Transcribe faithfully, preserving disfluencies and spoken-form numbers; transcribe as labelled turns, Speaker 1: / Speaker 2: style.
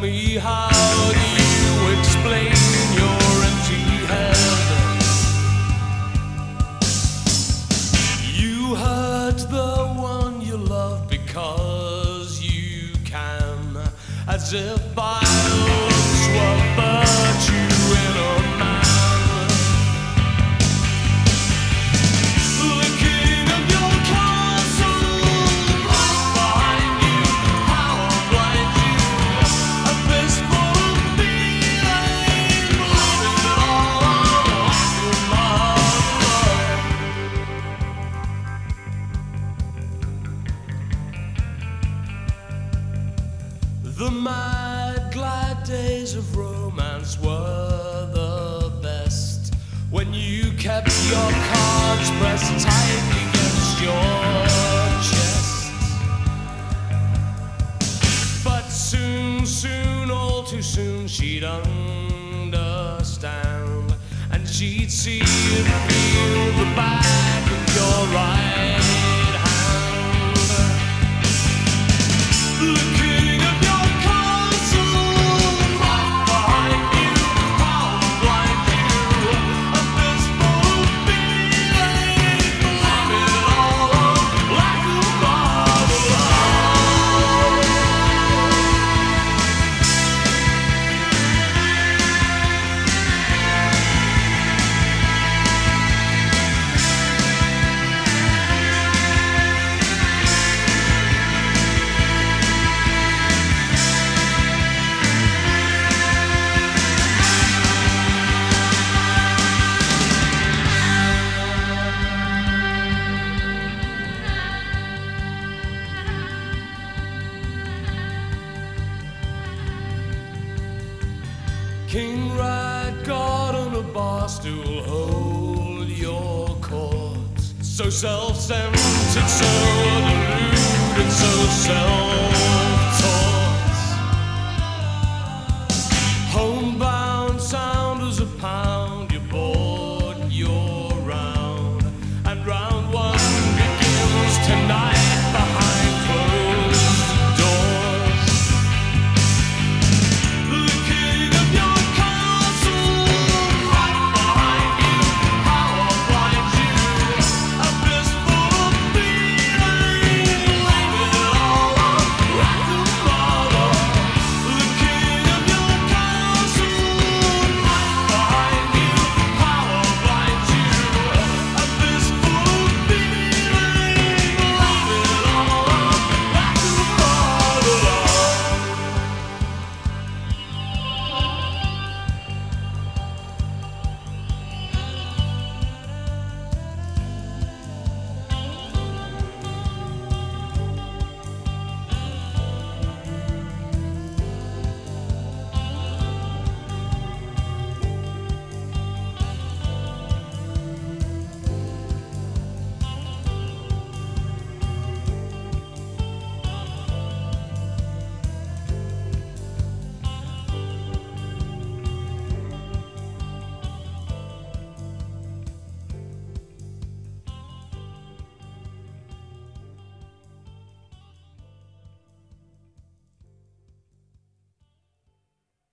Speaker 1: me, how do you explain your empty head? You hurt the one you love because you can, as if violence were virtue in a man. The king of your castle, right behind you, power blind you, a fistful of feeling, leaving it all on the mad glad days of romance were the best, when you kept your cards pressed tight against your chest. But soon, soon, all too soon, she'd understand, and she'd see and feel the back of your right hand. The king of your castle, right behind you, power blind you, a fistful of feeling, leave it all on like a marble. King Rat God on a bar stool, hold your court. So self-centered, so deluded, so self